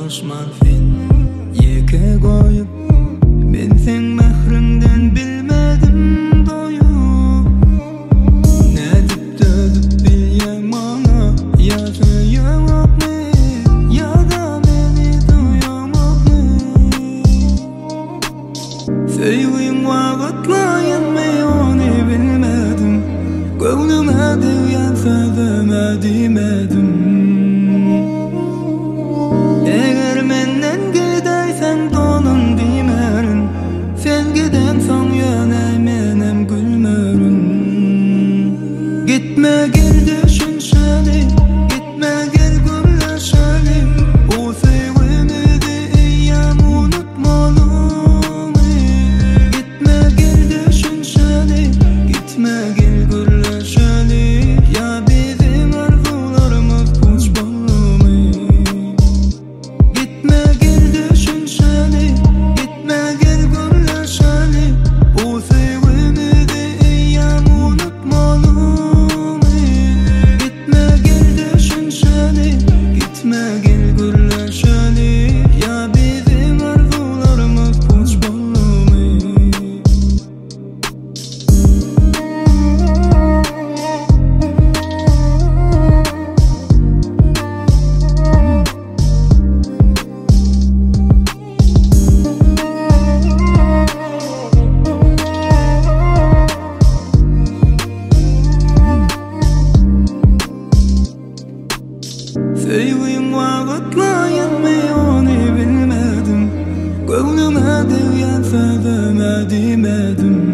marfin yeke koyup men sen mehrinden bilmedim doyup ne dip dödüp bilýän bana ýaşaýamapmy ýa-da meni duýamapmy söýgüň wagtlaýanmy ony bilmedim göwnüme degýän sözüme diýmedim Gitme gel düşünşeli, gitme gel gülleşeli O sevgimizi eyyam unutmalı Gitme gel düşünşeli, gitme gel gülleşeli Ya bizim arzularımız uçmalı Gitme gel düşünşeli, gitme gel gülleşeli O sevgimizi eyyam unutmalı Gitme gel gürleşeli ya bizim arzularımız uçmalı Söýgüň wagtlaýanmy ony bilmedim Göwnüme degýän sözüme diýmedim